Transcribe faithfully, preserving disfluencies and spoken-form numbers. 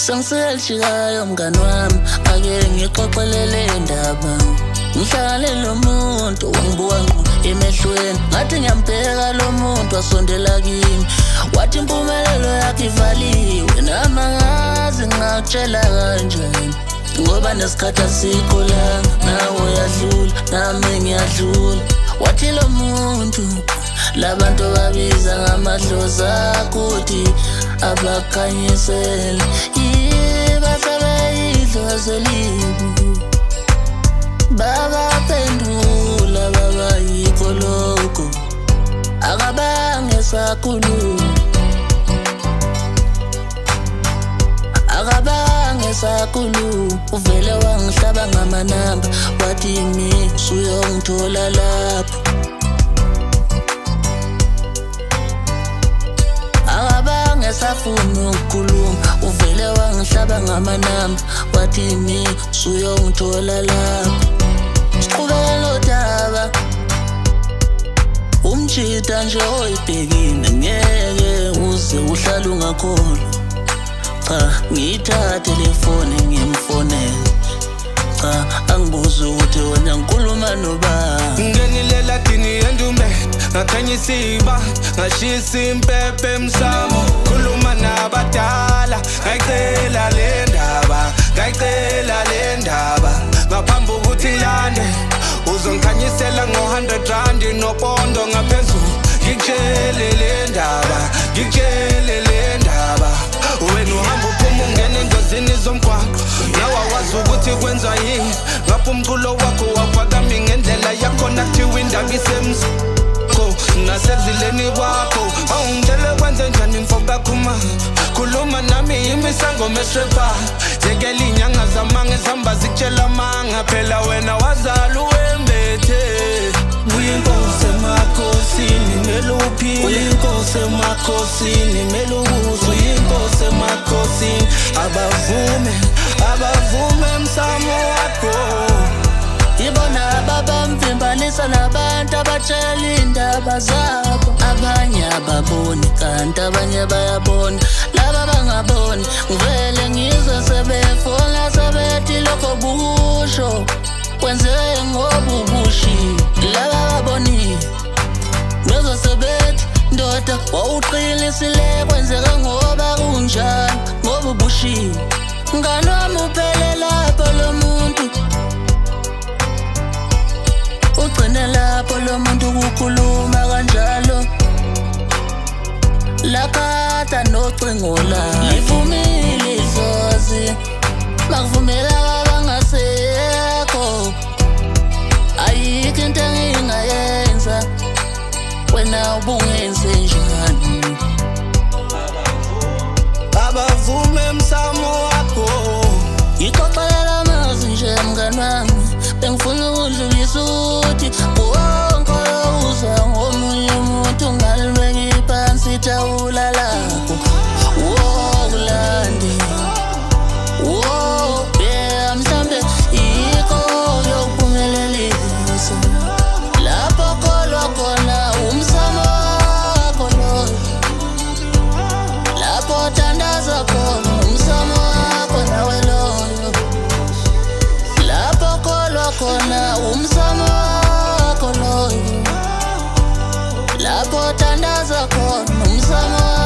Sangiseshikayo mngani wami ake ngixoxelele indaba Ngihlale lo muntu wangibuka ngqo emehlweni ngathi ngiyambheka lo muntu wasondela kimi wathi impumelelo yakhe ivaliwe nami ngazi ngakutshela kanjani ngoba nesikhathi asikho la nawe uyadlula nami ngiyadlula wathi lo muntu labantu babiza ngamadlozi akuthi abakhanyisele ibasebeyidlozi elibi baba pendula baba yikoloko akabange sakhuluma akabange sakhuluma uvele wangihlaba ngamanamba wathi mi suyongithola lapho akabange safuna ukukhuluma uvele wangihlaba ngamanamba wathi mi suyongithola lapho siqhubeka lodaba umjida nje oyibhekile ngeke uze uhlale ungakholwa cha ngithatha telefone ngimfonela cha angibuza ukuthi wena ngikhuluma nobani ngenilela dini yendume ngakhanyisiba ngashisa impepe emsamo khuluma nabadala ngayicela le ndaba ngayicela le ndaba ngaphambi ukuthi lande uzongikhanyisela ngo one hundred rand nopondo ngaphezulu ngikutshele le ndaba ngikutshele le ndaba wena uhamba uphuma ungena engozini zomgwaqo nawe awazi ukuthi kwenza yini ngapha umculo wakho waphakami ngendlela yakhona kuthiwa indaba isemsako nasezileni kwakho awungitshele kwenze njani mfoka khuma khuluma nami imisango mesrepa jekela inyanga zamange zihamba zikutshela manga phela wena wazala uwembethe uyinkosi emakhosini meluphi uyinkosi emakhosini melubuzo uyinkosi emakhosini abavume abavume emsamo wakho ibona baba mvimbanisa nabantu abatshela indaba zabo abanye ababoni kanti abanye bayabona laba bangaboni ngivele ngizwe sebefona sebethi lokho busho kwenzeke ngoba ubushi laba baboni bezwe sebethi ndoda wawuqinisile kwenzeka ngoba kunjani ngoba ubushi ngani wami uphele lapho lo muntu ugcine lapho lo muntu ukukhuluma kanjalo lakata nocingo la livumile izozi bakuvumela bangasekho ayikho into engingayenza wena ubungenze njani abavume emsamo wakho ixoxela amazi nje mngani wami bengifuna ukudlulisa ukuthi wonke uza ngomunye umuntu ngalibeka iphansi ithawula lakho wokulande wo yeah mhlambe yikho yokuphumelelisa lapho kolwa khona umsamo wakho lo lapho thandaza khona umsamo wakho nawe loyo lapho kolwa khona umsamo wakho loyo lapho thandaza khona umsamo